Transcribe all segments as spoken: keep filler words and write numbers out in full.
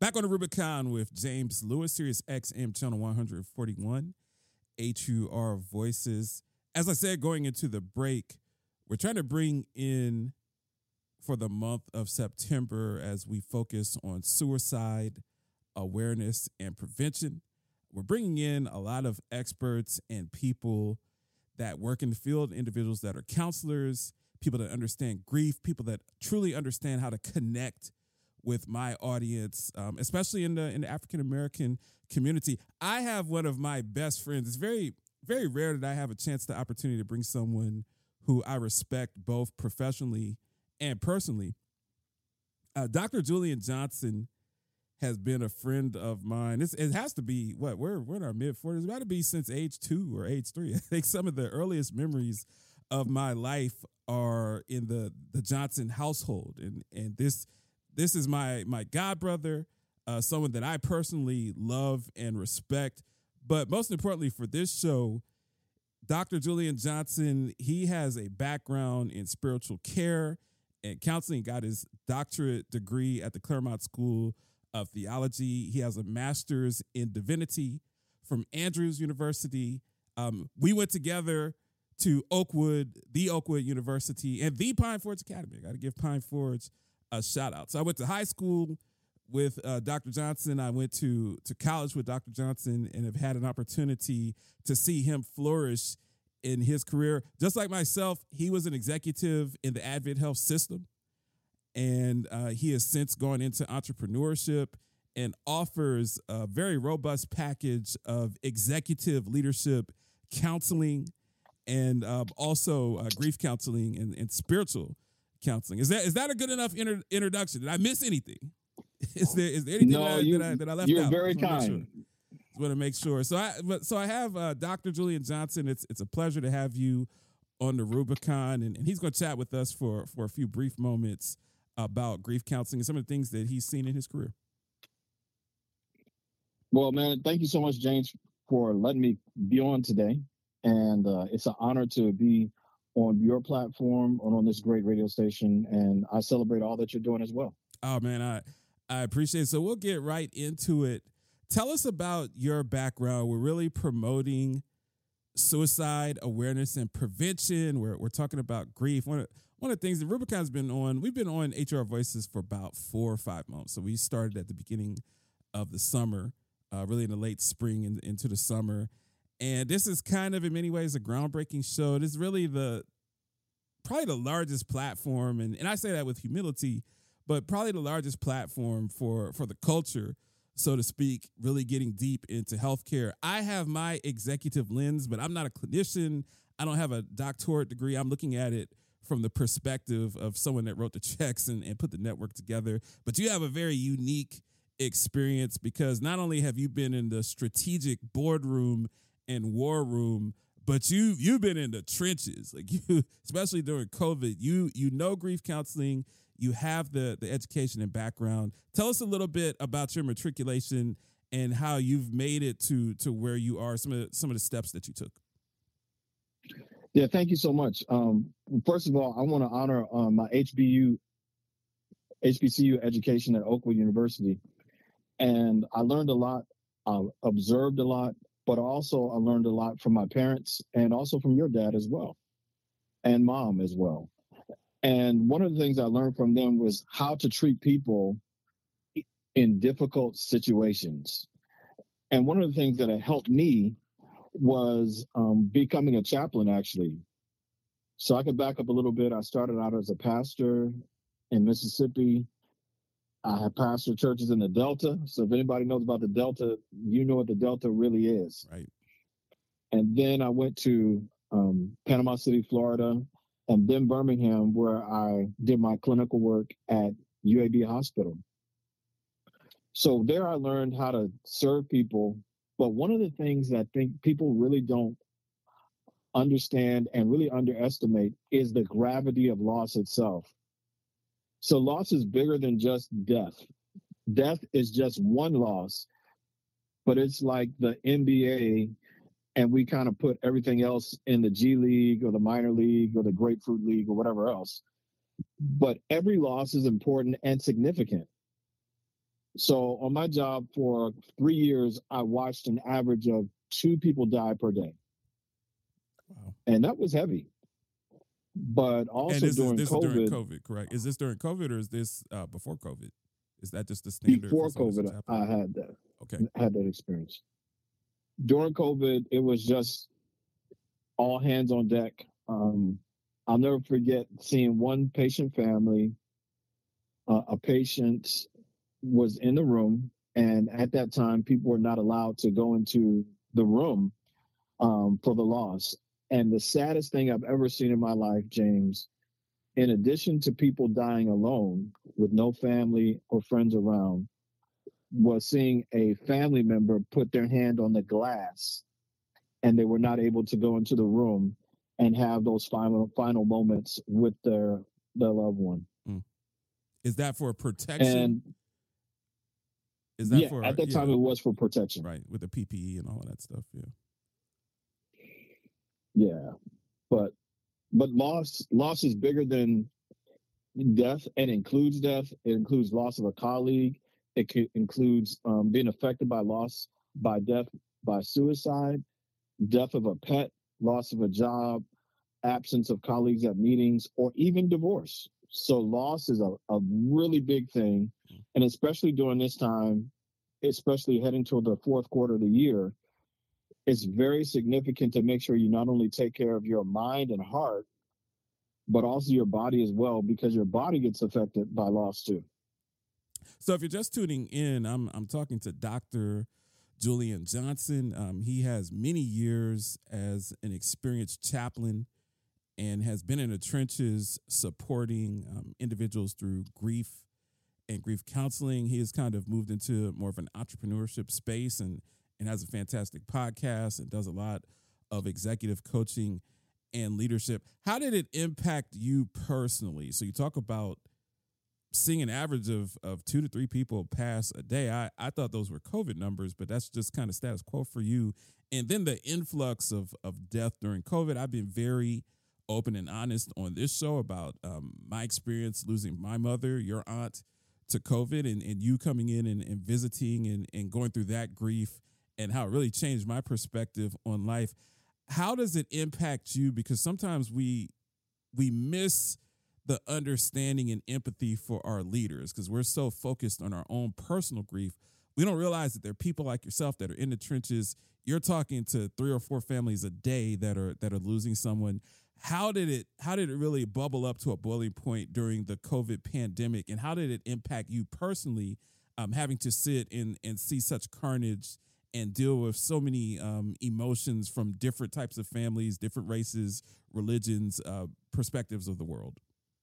Back on the Rubicon with James Lewis, Sirius X M channel one forty-one, H U R Voices. As I said, going into the break, we're trying to bring in for the month of September as we focus on suicide awareness and prevention. We're bringing in a lot of experts and people that work in the field, individuals that are counselors, people that understand grief, people that truly understand how to connect with my audience, um, especially in the in the African American community. I have one of my best friends. It's very, very rare that I have a chance, the opportunity to bring someone who I respect both professionally and personally. Uh, Doctor Julian Johnson has been a friend of mine. It's, it has to be, what, we're, we're in our mid-forties. It's got to be since age two or age three. I think some of the earliest memories of my life are in the, the Johnson household. And, and this this is my, my godbrother, uh, someone that I personally love and respect. But most importantly for this show, Doctor Julian Johnson, he has a background in spiritual care and counseling, got his doctorate degree at the Claremont School of Theology. He has a master's in divinity from Andrews University. Um, we went together to Oakwood, the Oakwood University, and the Pine Forge Academy. I got to give Pine Forge a shout out. So I went to high school with uh, Doctor Johnson. I went to, to college with Doctor Johnson and have had an opportunity to see him flourish in his career. Just like myself, he was an executive in the Advent Health system. And uh, he has since gone into entrepreneurship and offers a very robust package of executive leadership counseling and uh, also uh, grief counseling and, and spiritual counseling. Is that is that a good enough inter- introduction? Did I miss anything? Is there is there anything no, that, I, you, that, I, that I left you're out? You're very kind. Sure. Just want to make sure. So I but so I have uh, Doctor Julian Johnson. It's it's a pleasure to have you on the Rubicon, and, and he's going to chat with us for for a few brief moments about grief counseling and some of the things that he's seen in his career. Well, man, thank you so much, James, for letting me be on today. And uh, it's an honor to be on your platform and on this great radio station. And I celebrate all that you're doing as well. Oh, man, I, I appreciate it. So we'll get right into it. Tell us about your background. We're really promoting suicide awareness and prevention. We're, we're talking about grief. One of, one of the things that Rubicon's been on, we've been on H R Voices for about four or five months. So we started at the beginning of the summer, uh, really in the late spring and into the summer. And this is kind of in many ways a groundbreaking show. It is really the, probably the largest platform. And, and I say that with humility, but probably the largest platform for, for the culture, so to speak, really getting deep into healthcare. I have my executive lens, but I'm not a clinician. I don't have a doctorate degree. I'm looking at it from the perspective of someone that wrote the checks and, and put the network together. But you have a very unique experience because not only have you been in the strategic boardroom and war room, but you, you've been in the trenches, like you, especially during COVID, you, you know, grief counseling. You have the, the education and background. Tell us a little bit about your matriculation and how you've made it to, to where you are, some of the, some of the steps that you took. Yeah, thank you so much. Um, first of all, I want to honor um, my H B U, H B C U education at Oakwood University. And I learned a lot, I observed a lot, but also I learned a lot from my parents and also from your dad as well, and mom as well. And one of the things I learned from them was how to treat people in difficult situations. And one of the things that helped me was um, becoming a chaplain, actually. So I could back up a little bit. I started out as a pastor in Mississippi. I have pastored churches in the Delta. So if anybody knows about the Delta, you know what the Delta really is. Right. And then I went to um, Panama City, Florida, and then Birmingham, where I did my clinical work at U A B Hospital. So there I learned how to serve people. But one of the things that I think people really don't understand and really underestimate is the gravity of loss itself. So loss is bigger than just death. Death is just one loss, but it's like the N B A, and we kind of put everything else in the G League or the minor league or the Grapefruit League or whatever else. But every loss is important and significant. So on my job for three years, I watched an average of two people die per day. Wow. And that was heavy. But also And this is during this is during COVID, COVID, correct? Is this during COVID or is this uh, before COVID? Is that just the standard before for someone that's a COVID, chaplain? I had that, Okay. had that experience. During COVID, it was just all hands on deck. Um, I'll never forget seeing one patient family. Uh, a patient was in the room, and at that time, people were not allowed to go into the room um, for the loss. And the saddest thing I've ever seen in my life, James, in addition to people dying alone with no family or friends around, was seeing a family member put their hand on the glass and they were not able to go into the room and have those final final moments with their their loved one. Mm. Is that for protection? And is that yeah, for at that yeah, time it was for protection. right, with the P P E and all of that stuff? Yeah. Yeah, but but loss loss is bigger than death. It includes death. It includes loss of a colleague. It c- includes um, being affected by loss, by death, by suicide, death of a pet, loss of a job, absence of colleagues at meetings, or even divorce. So loss is a, a really big thing. And especially during this time, especially heading toward the fourth quarter of the year, it's very significant to make sure you not only take care of your mind and heart, but also your body as well, because your body gets affected by loss too. So if you're just tuning in, I'm I'm talking to Doctor Julian Johnson. Um, he has many years as an experienced chaplain and has been in the trenches supporting um, individuals through grief and grief counseling. He has kind of moved into more of an entrepreneurship space and and has a fantastic podcast and does a lot of executive coaching and leadership. How did it impact you personally? So you talk about seeing an average of of two to three people pass a day. I, I thought those were COVID numbers, but that's just kind of status quo for you. And then the influx of of death during COVID. I've been very open and honest on this show about um, my experience losing my mother, your aunt, to COVID, and, and you coming in and, and visiting and, and going through that grief and how it really changed my perspective on life. How does it impact you? Because sometimes we we miss the understanding and empathy for our leaders because we're so focused on our own personal grief. We don't realize that there are people like yourself that are in the trenches. You're talking to three or four families a day that are that are losing someone. How did it how did it really bubble up to a boiling point during the COVID pandemic? And how did it impact you personally, um, having to sit and, and see such carnage and deal with so many um, emotions from different types of families, different races, religions, uh, perspectives of the world?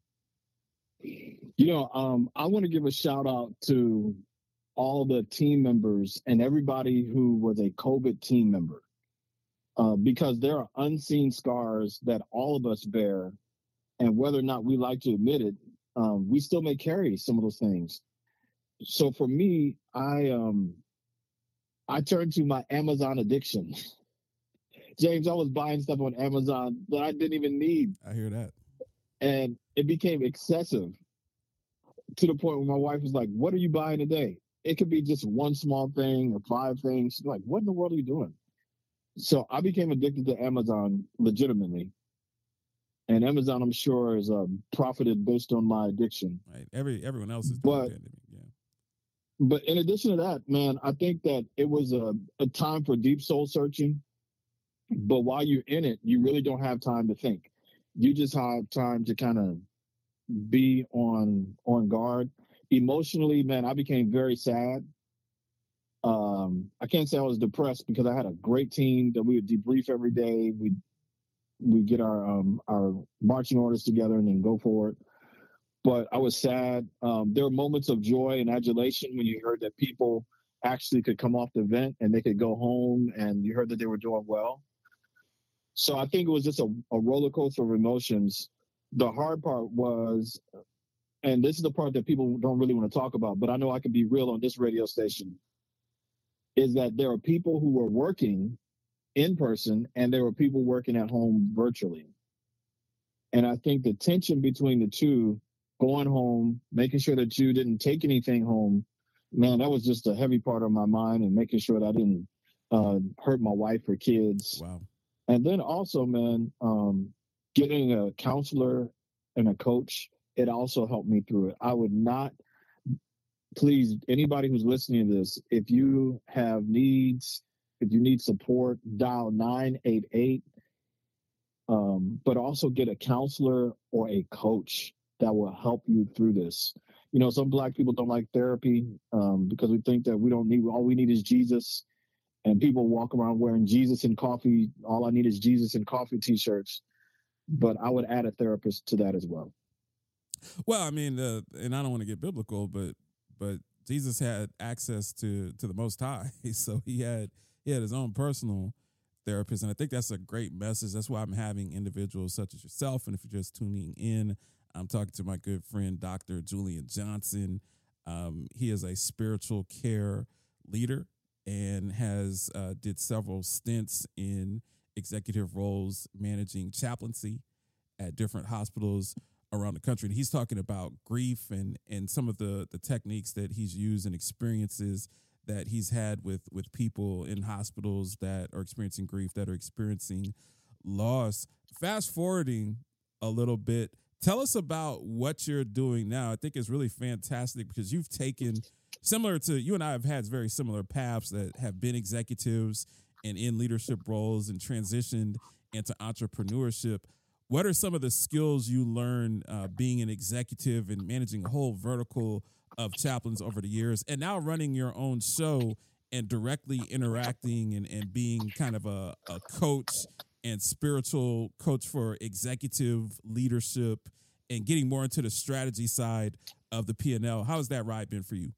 You know, um, I want to give a shout out to all the team members and everybody who was a COVID team member, uh, because there are unseen scars that all of us bear. And whether or not we like to admit it, um, we still may carry some of those things. So for me, I um, I turned to my Amazon addiction. James, I was buying stuff on Amazon that I didn't even need. I hear that. And it became excessive to the point where my wife was like, "What are you buying today?" It could be just one small thing or five things. She's like, "What in the world are you doing?" So I became addicted to Amazon legitimately. And Amazon, I'm sure, is uh, profited based on my addiction. Right. Every everyone else is but, doing pandemic. Yeah. But in addition to that, man, I think that it was a, a time for deep soul searching. But while you're in it, you really don't have time to think. You just have time to kind of be on on guard. Emotionally, man, I became very sad. Um, I can't say I was depressed because I had a great team that we would debrief every day. We we get our um, our marching orders together and then go forward. But I was sad. Um, there were moments of joy and adulation when you heard that people actually could come off the vent and they could go home, and you heard that they were doing well. So I think it was just a, a roller coaster of emotions. The hard part was, and this is the part that people don't really want to talk about, but I know I can be real on this radio station, is that there are people who were working in person and there were people working at home virtually. And I think the tension between the two, going home, making sure that you didn't take anything home, man, that was just a heavy part of my mind, and making sure that I didn't uh, hurt my wife or kids. Wow. And then also, man, um, getting a counselor and a coach, it also helped me through it. I would not, please, anybody who's listening to this, if you have needs, if you need support, dial nine eight eight, um, but also get a counselor or a coach that will help you through this. You know, some Black people don't like therapy um, because we think that we don't need, all we need is Jesus. And people walk around wearing Jesus and coffee. All I need is Jesus and coffee t-shirts. But I would add a therapist to that as well. Well, I mean, uh, and I don't want to get biblical, but but Jesus had access to to the Most High, so he had he had his own personal therapist, and I think that's a great message. That's why I'm having individuals such as yourself, and if you're just tuning in, I'm talking to my good friend Doctor Julian Johnson. Um, he is a spiritual care leader and has uh, did several stints in executive roles managing chaplaincy at different hospitals around the country. And he's talking about grief and and some of the the techniques that he's used and experiences that he's had with with people in hospitals that are experiencing grief, that are experiencing loss. Fast forwarding a little bit, tell us about what you're doing now. I think it's really fantastic because you've taken, similar to you and I have had very similar paths that have been executives and in leadership roles and transitioned into entrepreneurship. What are some of the skills you learned uh, being an executive and managing a whole vertical of chaplains over the years, and now running your own show and directly interacting and, and being kind of a, a coach and spiritual coach for executive leadership and getting more into the strategy side of the P and L? How has that ride been for you?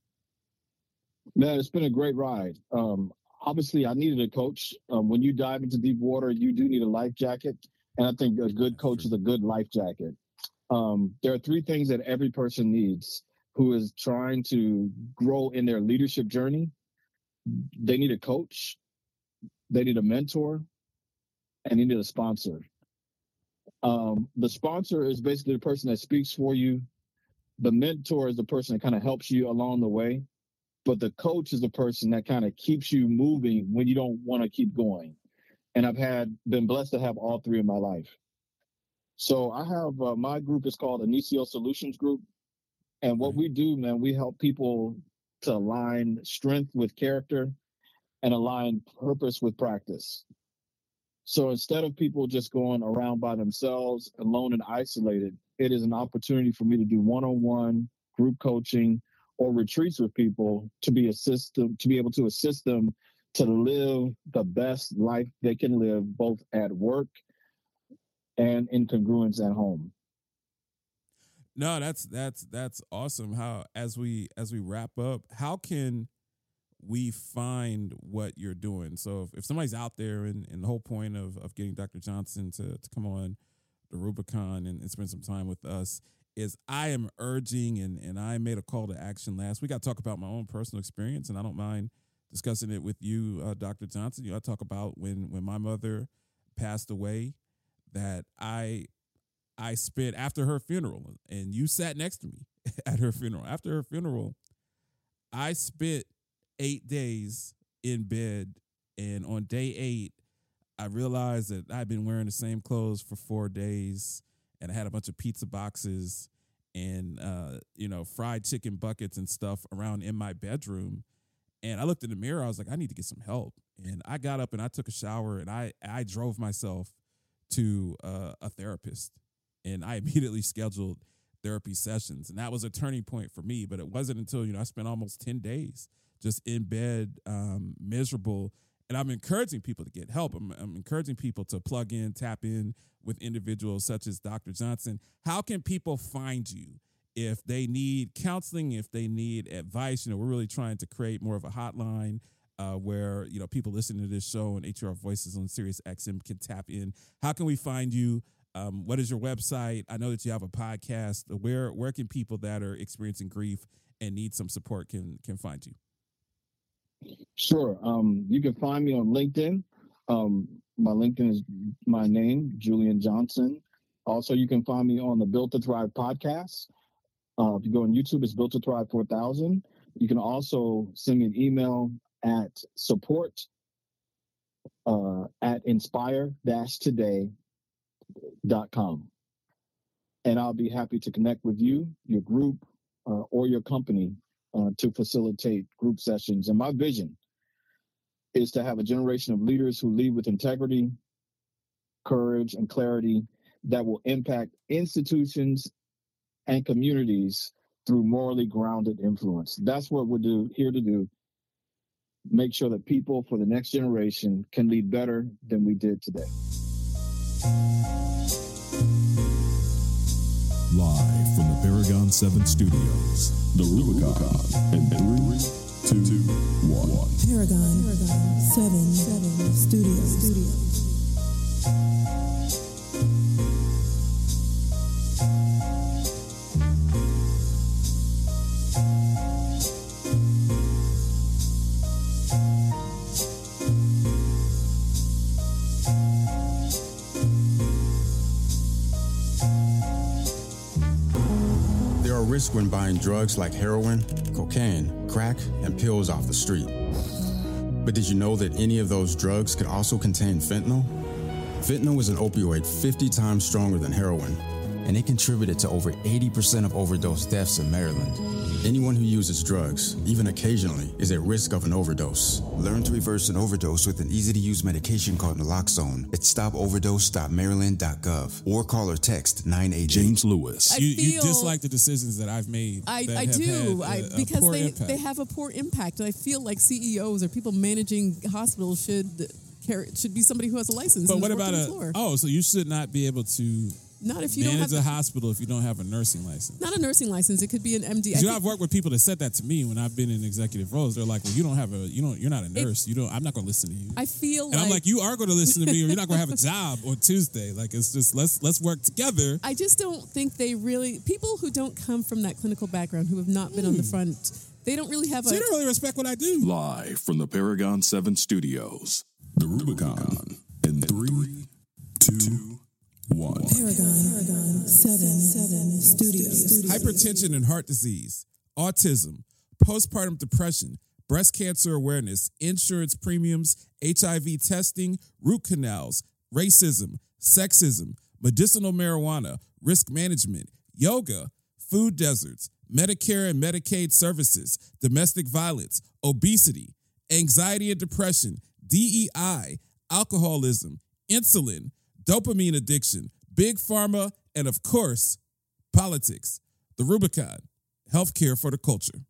Man, it's been a great ride. Um, obviously, I needed a coach. Um, when you dive into deep water, you do need a life jacket. And I think a good coach is a good life jacket. Um, there are three things that every person needs who is trying to grow in their leadership journey. They need a coach, they need a mentor, and they need a sponsor. Um, the sponsor is basically the person that speaks for you. The mentor is the person that kind of helps you along the way. But the coach is the person that kind of keeps you moving when you don't want to keep going. And I've had been blessed to have all three in my life. So I have uh, my group is called Anicio Solutions Group. And what we do, man, we help people to align strength with character and align purpose with practice. So instead of people just going around by themselves, alone and isolated, it is an opportunity for me to do one-on-one group coaching or retreats with people to be assist them, to be able to assist them to live the best life they can live, both at work and in congruence at home. No, that's that's that's awesome. How as we as we wrap up, how can we find what you're doing? So if, if somebody's out there, and, and the whole point of, of getting Doctor Johnson to, to come on the Rubicon and, and spend some time with us is I am urging, and, and I made a call to action last week. I talk about my own personal experience, and I don't mind discussing it with you, uh, Doctor Johnson. You know, I talk about when when my mother passed away, that I I spent after her funeral, and you sat next to me at her funeral. After her funeral, I spent eight days in bed, and on day eight, I realized that I'd been wearing the same clothes for four days, and I had a bunch of pizza boxes and uh, you know, fried chicken buckets and stuff around in my bedroom. And I looked in the mirror. I was like, I need to get some help. And I got up and I took a shower, and I I drove myself to uh, a therapist, and I immediately scheduled therapy sessions, and that was a turning point for me. But it wasn't until, you know, I spent almost ten days just in bed, um, miserable. And I'm encouraging people to get help. I'm, I'm encouraging people to plug in, tap in with individuals such as Doctor Johnson. How can people find you if they need counseling, if they need advice? You know, we're really trying to create more of a hotline uh, where, you know, people listening to this show and H R Voices on Sirius X M can tap in. How can we find you? Um, what is your website? I know that you have a podcast. Where where can people that are experiencing grief and need some support can can find you? Sure. Um, you can find me on LinkedIn. Um, my LinkedIn is my name, Julian Johnson. Also, you can find me on the Built to Thrive podcast. Uh, if you go on YouTube, it's Built to Thrive four thousand. You can also send me an email at support uh, at inspire dash today dot com. And I'll be happy to connect with you, your group, uh, or your company uh, to facilitate group sessions. And my vision is to have a generation of leaders who lead with integrity, courage, and clarity that will impact institutions and communities through morally grounded influence. That's what we're do, here to do. Make sure that people for the next generation can lead better than we did today. Live from the Paragon seven Studios, the Rubicon, in three, two, one. Paragon, Paragon seven, seven Studios. Studios. Risk when buying drugs like heroin, cocaine, crack, and pills off the street. But did you know that any of those drugs could also contain fentanyl? Fentanyl is an opioid fifty times stronger than heroin, and it contributed to over eighty percent of overdose deaths in Maryland. Anyone who uses drugs, even occasionally, is at risk of an overdose. Learn to reverse an overdose with an easy-to-use medication called naloxone at stop overdose dot maryland dot gov or call or text nine eight eight. James Lewis. You, you dislike the decisions that I've made. I, that I have do had I, a, a because poor they, impact. they have a poor impact. And I feel like C E Os or people managing hospitals should carry, should be somebody who has a license. But and what worked about on a? the floor. Oh, so you should not be able to Not if you don't manage have a the, hospital if you don't have a nursing license. not a nursing license. It could be an M D. I You know, think- I've worked with people that said that to me when I've been in executive roles. They're like, "Well, you don't have a, you don't, you're not a nurse. You don't. I'm not going to listen to you." I feel and like, I'm like, "You are going to listen to me, or you're not going to have a job on Tuesday." Like, it's just let's let's work together. I just don't think they really people who don't come from that clinical background, who have not been on the front, they don't really have So a. you don't really respect what I do. Live from the Paragon seven Studios, the Rubicon, in three, two, one. Paragon, Paragon seven, seven Studios. Hypertension and heart disease, autism, postpartum depression, breast cancer awareness, insurance premiums, H I V testing, root canals, racism, sexism, medicinal marijuana, risk management, yoga, food deserts, Medicare and Medicaid services, domestic violence, obesity, anxiety and depression, D E I, alcoholism, insulin, dopamine addiction, big pharma, and of course, politics. The Rubicon, healthcare for the culture.